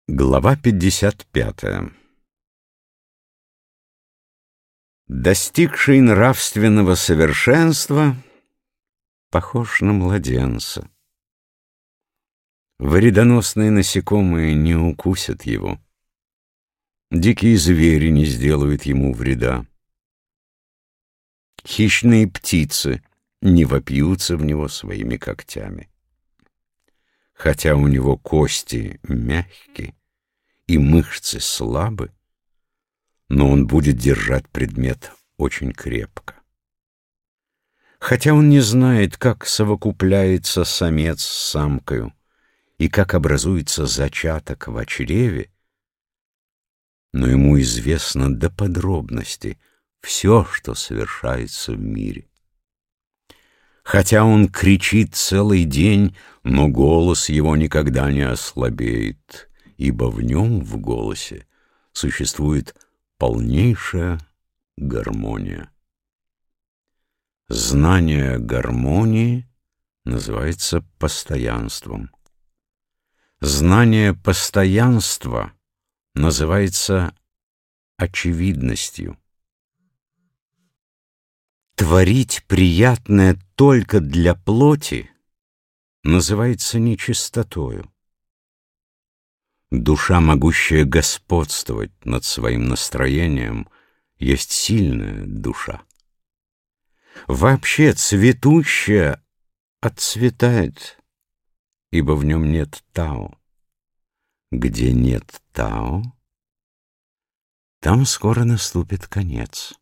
Глава 55. Достигший нравственного совершенства похож на младенца. Вредоносные насекомые не укусят его. Дикие звери не сделают ему вреда. Хищные птицы не вопьются в него своими когтями. Хотя у него кости мягкие и мышцы слабы, но он будет держать предмет очень крепко. Хотя он не знает, как совокупляется самец с самкою и как образуется зачаток в чреве, но ему известно до подробности все, что совершается в мире. Хотя он кричит целый день, но голос его никогда не ослабеет, ибо в нем, в голосе, существует полнейшая гармония. Знание гармонии называется постоянством. Знание постоянства называется очевидностью. Творить приятное только для плоти называется нечистотою. Душа, могущая господствовать над своим настроением, есть сильная душа. Вообще цветущее отцветает, ибо в нем нет тао. Где нет тао, там скоро наступит конец.